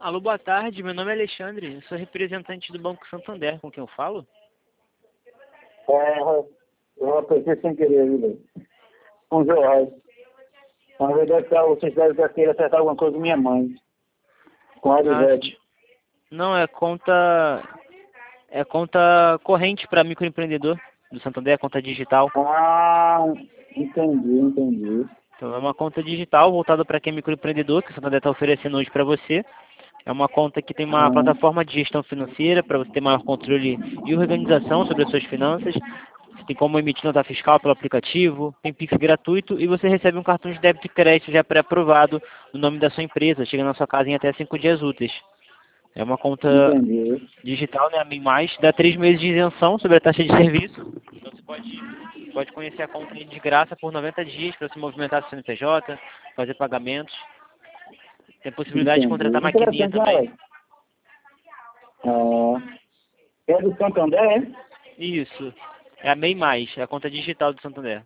Alô, boa tarde. Meu nome é Alexandre. Eu sou representante do Banco Santander. Com quem eu falo? Eu apertei sem querer aí, velho. Com o Jorge. Na verdade, vocês devem querer acertar alguma coisa com minha mãe. Com a Arizete. Não, é conta corrente para microempreendedor do Santander, é conta digital. Ah, entendi. Então é uma conta digital voltada para quem é microempreendedor, que o Santander está oferecendo hoje para você. É uma conta que tem uma plataforma de gestão financeira para você ter maior controle e organização sobre as suas finanças. Você tem como emitir nota fiscal pelo aplicativo, tem Pix gratuito e você recebe um cartão de débito e crédito já pré-aprovado no nome da sua empresa, chega na sua casa em até 5 dias úteis. É uma conta digital, né, a MEI+, dá 3 meses de isenção sobre a taxa de serviço. Então você pode conhecer a conta de graça por 90 dias para se movimentar no CNPJ, fazer pagamentos. Tem a possibilidade de contratar maquininha também. É do Santander, é? Isso. É a MEI+, é a conta digital do Santander.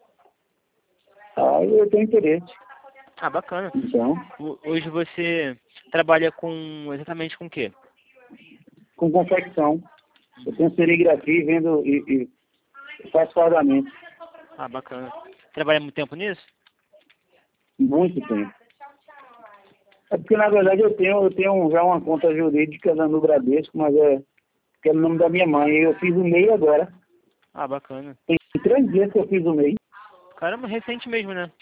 Eu tenho interesse. Ah, bacana. Então, Hoje você trabalha exatamente com o quê? com confecção. Eu tenho serigrafia e vendo e faço pagamento. Ah, bacana. Trabalha muito tempo nisso? Muito tempo. É porque, na verdade, eu tenho já uma conta jurídica no Bradesco, mas que é o nome da minha mãe. Eu fiz o MEI agora. Ah, bacana. Tem 3 dias que eu fiz o MEI. Caramba, recente mesmo, né?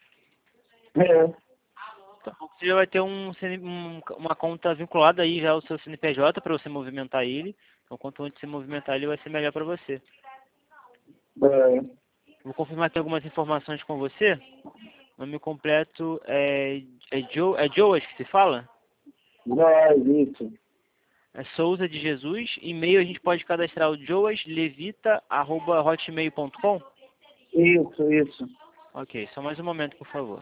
Então, você já vai ter uma conta vinculada aí já ao seu CNPJ para você movimentar ele. Então, quanto antes você movimentar ele, vai ser melhor para você. Vou confirmar aqui algumas informações com você. Nome completo é Joas que se fala? Isso. É Souza de Jesus. E-mail a gente pode cadastrar o joaslevita@hotmail.com? Isso. Ok, só mais um momento, por favor.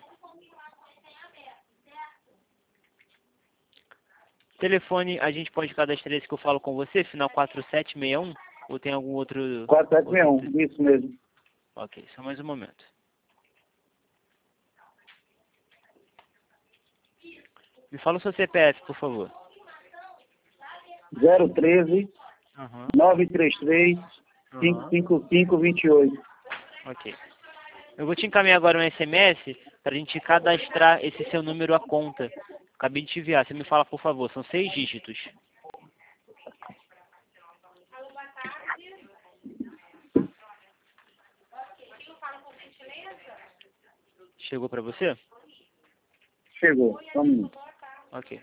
Telefone, a gente pode cadastrar esse que eu falo com você, final 4761? Ou tem algum outro? 4761, isso mesmo. Ok, só mais um momento. Me fala o seu CPF, por favor. 013 Aham. 933 55528. Ok. Eu vou te encaminhar agora um SMS para a gente cadastrar esse seu número à conta. Acabei de te enviar. Você me fala, por favor. São 6 dígitos. Chegou para você? Chegou. Vamos. Ok.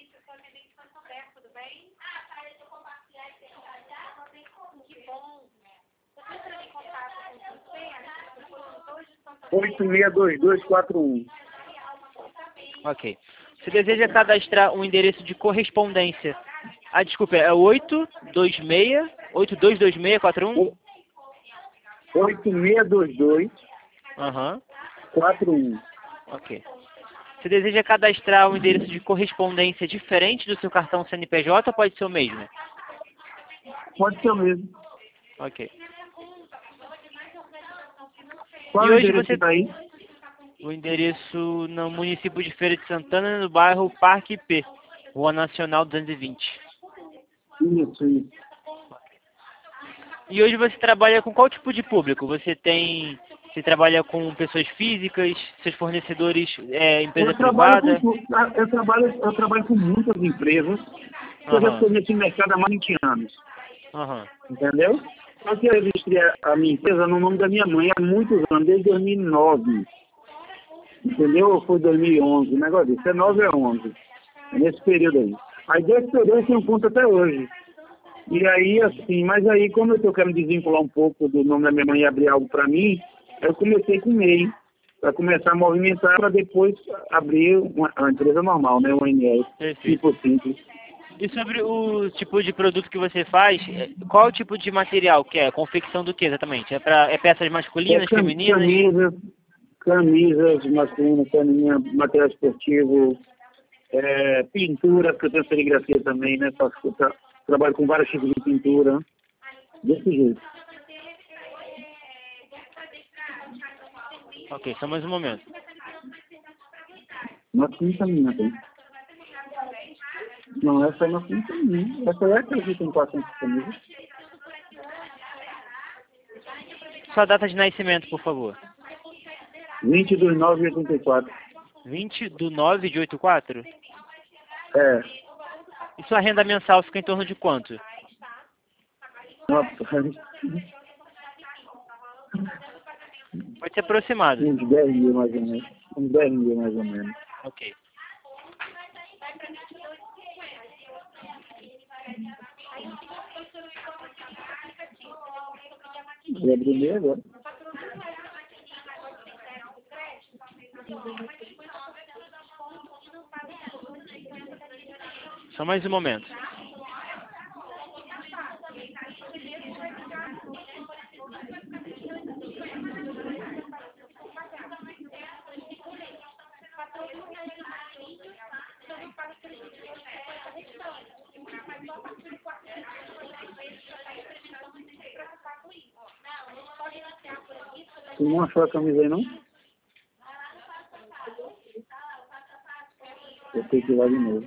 Oito 862241. Ok. Você deseja cadastrar um endereço de correspondência? Ah, desculpa, é 822641? 862241. Aham. 41. Ok. Você deseja cadastrar um endereço de correspondência diferente do seu cartão CNPJ ou pode ser o mesmo? Pode ser o mesmo. Ok. Qual E é o hoje endereço você... que tá aí? O endereço no município de Feira de Santana, no bairro Parque P, Rua Nacional 220. Isso. E hoje você trabalha com qual tipo de público? Você trabalha com pessoas físicas, seus fornecedores, empresa privada? Eu trabalho com muitas empresas. Eu já estou nesse mercado há mais de 20 anos. Entendeu? Só que eu registrei a minha empresa no nome da minha mãe há muitos anos, desde 2009. Entendeu? Ou foi 2011? O negócio disso. É 9 a 11. É nesse período aí. Aí desse período eu tenho conta até hoje. E aí, assim, mas aí, como eu estou querendo desvincular um pouco do nome da minha mãe e abrir algo para mim, eu comecei com o MEI, para começar a movimentar, para depois abrir uma empresa normal, né? Uma ONR, tipo simples. E sobre o tipo de produto que você faz, qual é o tipo de material que é? Confecção do que exatamente? É peças masculinas, femininas? Camisas masculinas, femininas, material esportivo, pintura, porque eu tenho serigrafia também, né? Trabalho com vários tipos de pintura, desse jeito. Ok, só mais um momento. Uma tinta minha, tem. Não, essa não tem mim. Essa é aquela que tem 400 disponível. Sua data de nascimento, por favor. 20/9/84. 20/9/84? É. E sua renda mensal fica em torno de quanto? Rapaz. Pode ser aproximado. Uns 10 mil mais ou menos. Uns 10 mil mais ou menos. Ok. Vou abrir o meu agora. Só mais um momento. Você não achou a camisa aí, não? Vou ter que ir lá de novo.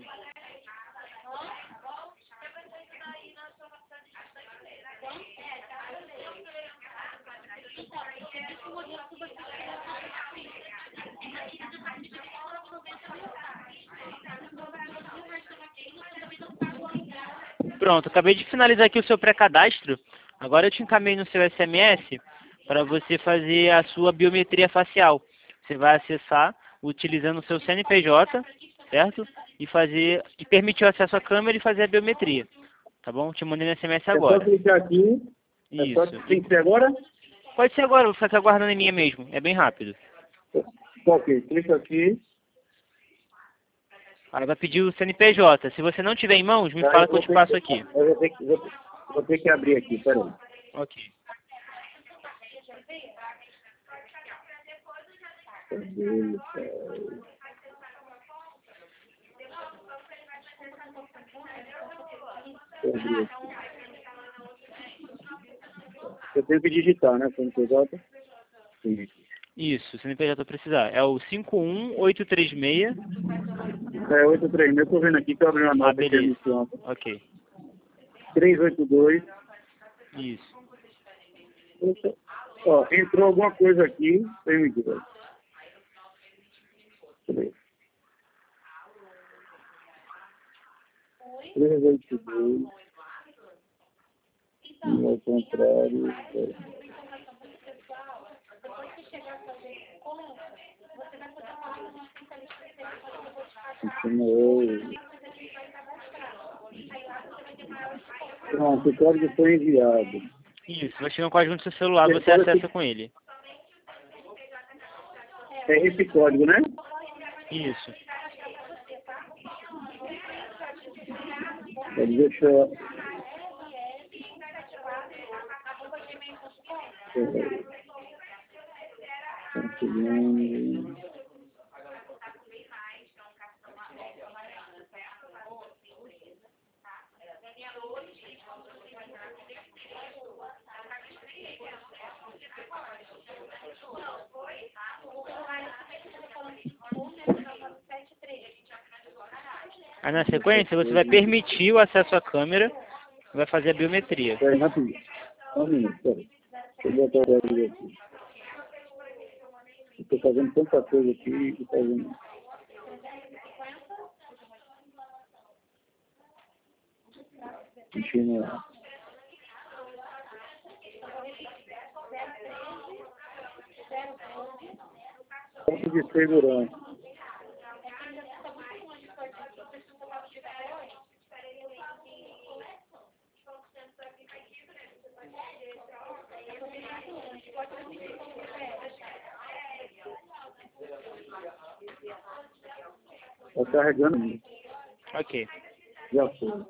Pronto, acabei de finalizar aqui o seu pré-cadastro. Agora eu te encaminho no seu SMS para você fazer a sua biometria facial. Você vai acessar utilizando o seu CNPJ, certo? E permitir o acesso à câmera e fazer a biometria. Tá bom? Te mandei no SMS agora. É só clicar aqui. Isso. É só, tem que ser agora? Pode ser agora, vou ficar aguardando em minha mesmo. É bem rápido. Ok, clica aqui. Ela vai pedir o CNPJ. Se você não tiver em mãos, me fala que eu te passo aqui. Eu vou ter que abrir aqui, peraí. Ok. Eu tenho que digitar, né? CNPJ. Sim. Isso, o CNPJ eu precisar. É o 51836. É 836, eu tô vendo aqui que eu abri uma nota aqui. Beleza. Ok. 382. Isso. Ó, entrou alguma coisa aqui, tem me diga. 382. Ao contrário. Pronto, o código foi enviado. Isso, vai chegar um código no seu celular, você acessa com ele. É esse código, né? Isso. Deixa eu... Aí na sequência você vai permitir o acesso à câmera e vai fazer a biometria. Peraí, rapidinho. Um minuto, peraí. Deixa eu botar o código aqui. Estou fazendo tanta coisa aqui e fazendo... Continua. Ponto de segurança. Está carregando. Ok. Já foi.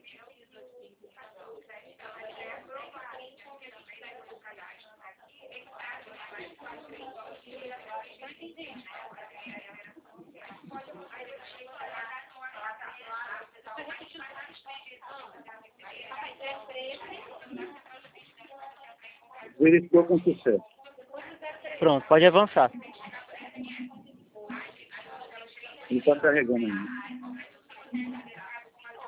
Verificou com sucesso. Pronto, pode avançar. Ele está carregando ainda.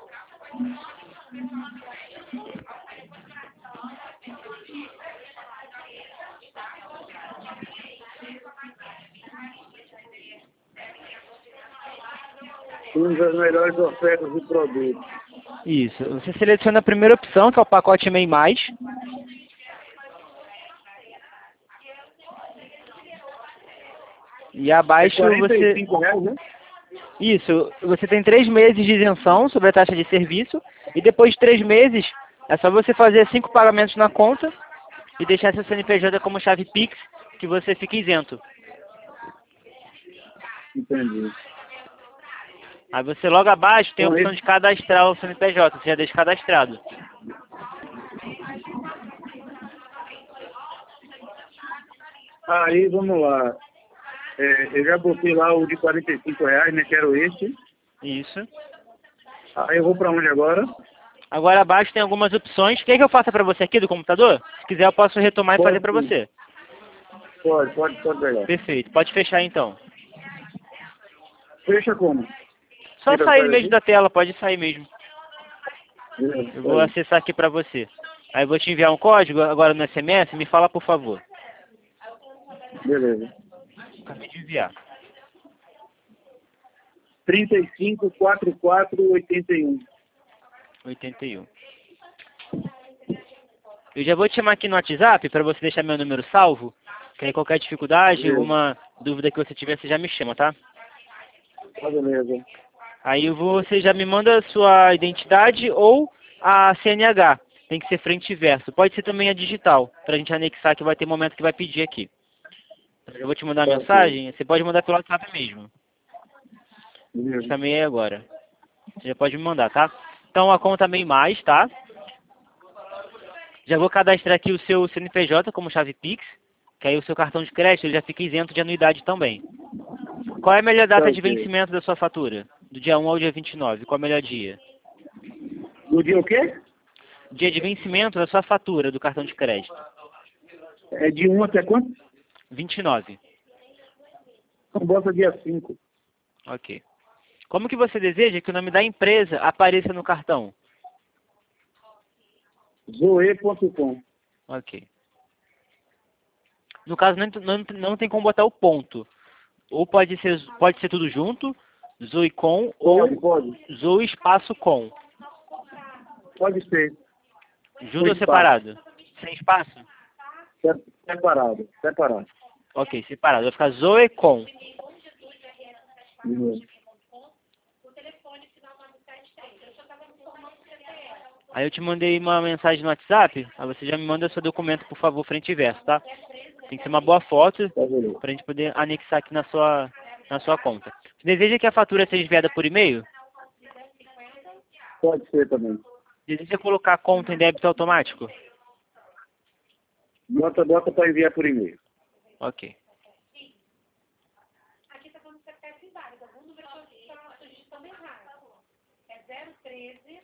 Temos as melhores ofertas de produto. Isso. Você seleciona a primeira opção, que é o pacote MEI+. E abaixo é R$45, né? Isso. Você tem 3 meses de isenção sobre a taxa de serviço. E depois de 3 meses, é só você fazer 5 pagamentos na conta e deixar seu CNPJ como chave Pix, que você fica isento. Entendi. Aí você logo abaixo tem a opção de cadastrar o CNPJ, você já deixa cadastrado. Aí, vamos lá. Eu já botei lá o de R$45, né? Quero esse. Isso. Aí eu vou para onde agora? Agora abaixo tem algumas opções. Quer que eu faça para você aqui do computador? Se quiser eu posso retomar e fazer para você. Pode pegar. Perfeito. Pode fechar então. Fecha como? Só sair mesmo da tela, pode sair mesmo. Eu vou acessar aqui para você. Aí eu vou te enviar um código agora no SMS, me fala por favor. Beleza. Acabei de enviar. 354481. 81. Eu já vou te chamar aqui no WhatsApp para você deixar meu número salvo. Que aí qualquer dificuldade, alguma dúvida que você tiver, você já me chama, tá? Tá, beleza. Aí você já me manda a sua identidade ou a CNH. Tem que ser frente e verso. Pode ser também a digital, para a gente anexar, que vai ter momento que vai pedir aqui. Eu vou te mandar a mensagem, você pode mandar pelo WhatsApp mesmo. Chamei aí agora. Você já pode me mandar, tá? Então a conta MEI+, tá? Já vou cadastrar aqui o seu CNPJ como chave Pix, que aí o seu cartão de crédito ele já fica isento de anuidade também. Qual é a melhor data de vencimento da sua fatura? Do dia 1 ao dia 29. Qual é o melhor dia? Do dia o quê? Dia de vencimento da sua fatura do cartão de crédito. É de 1 até quanto? 29. Então bota dia 5. Ok. Como que você deseja que o nome da empresa apareça no cartão? Zoe.com. Ok. No caso, não tem como botar o ponto. Ou pode ser tudo junto, Zoe com, Pode. Zoe espaço com. Pode ser. Junto ou separado? Sem espaço? Separado. Ok, separado. Vai ficar Zoe com. Aí eu te mandei uma mensagem no WhatsApp, aí você já me manda seu documento, por favor, frente e verso, tá? Tem que ser uma boa foto, pra gente poder anexar aqui na sua conta. Você deseja que a fatura seja enviada por e-mail? Pode ser também. Deseja colocar a conta em débito automático? Bota para enviar por e-mail. Ok. Aqui está falando que você pede inválido. Algum número está digitando errado. É 013.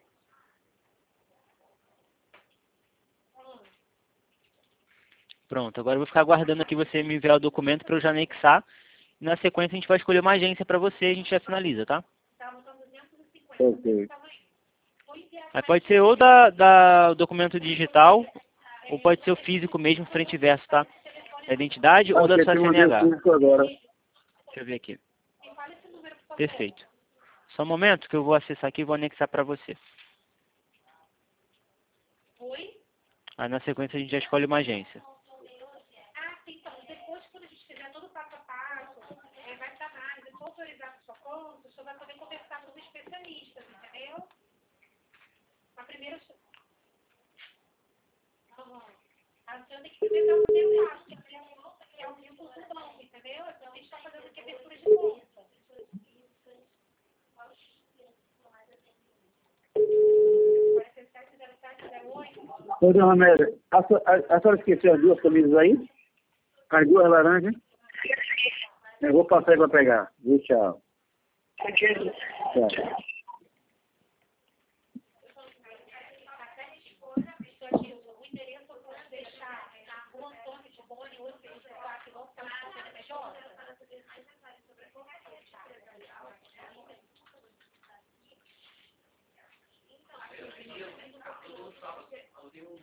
Pronto, agora eu vou ficar aguardando aqui você me enviar o documento para eu já anexar. E na sequência a gente vai escolher uma agência para você e a gente já finaliza, tá? Ok. Aí pode ser ou da documento digital, ou pode ser o físico mesmo, frente e verso, tá? Da identidade ou da sua CNH. Agora. Deixa eu ver aqui. Perfeito. Só um momento que eu vou acessar aqui e vou anexar para você. Aí na sequência a gente já escolhe uma agência. Então, depois quando a gente fizer todo o passo a passo, vai para análise, for autorizar a sua conta, o senhor vai poder conversar com os especialistas, entendeu? A primeira... A senhora tem que primeiro dar o primeiro passo, que é o vínculo do banco, entendeu? Então a gente está fazendo aqui abertura de conta. Ô, dona Amélia, a senhora esqueceu as 2 camisas aí? As 2 laranjas? Eu vou passar para pegar. Tchau. Tchau.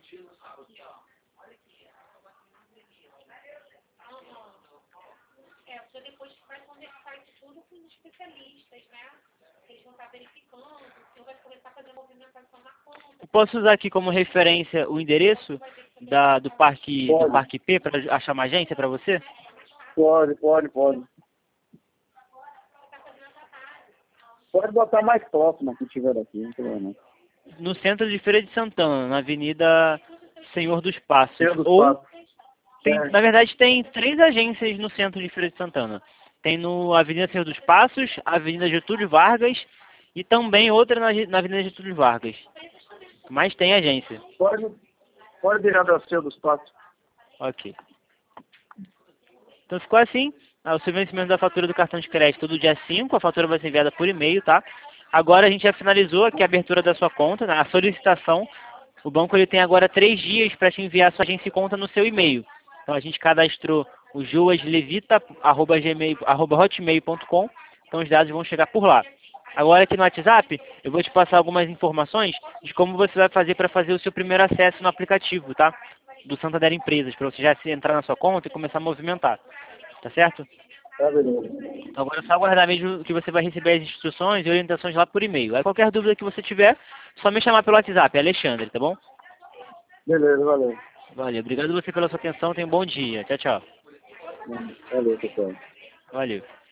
Você depois vai conversar isso tudo com os especialistas, né? Eles vão estar verificando, o senhor vai começar a fazer movimentação na conta. Eu posso usar aqui como referência o endereço do Parque P para achar uma agência para você? Pode. Pode botar mais próximo que tiver daqui, não tem problema. No centro de Feira de Santana, na Avenida Senhor dos Passos. Na verdade, tem 3 agências no centro de Feira de Santana. Tem no Avenida Senhor dos Passos, Avenida Getúlio Vargas e também outra na Avenida Getúlio Vargas. Mas tem agência. Pode virar da Senhor dos Passos. Ok. Então ficou assim. O seu vencimento da fatura do cartão de crédito todo dia 5, a fatura vai ser enviada por e-mail, tá? Agora a gente já finalizou aqui a abertura da sua conta, né? A solicitação. O banco ele tem agora 3 dias para te enviar a sua agência e conta no seu e-mail. Então a gente cadastrou o joaslevita@hotmail.com, então os dados vão chegar por lá. Agora aqui no WhatsApp, eu vou te passar algumas informações de como você vai fazer para fazer o seu primeiro acesso no aplicativo, tá? Do Santander Empresas, para você já entrar na sua conta e começar a movimentar. Tá certo? Tá, beleza. Então agora é só aguardar mesmo que você vai receber as instruções e orientações lá por e-mail. Aí qualquer dúvida que você tiver, só me chamar pelo WhatsApp, Alexandre, tá bom? Beleza, valeu. Valeu, obrigado você pela sua atenção, tenha um bom dia. Tchau, tchau. Valeu, pessoal. Valeu.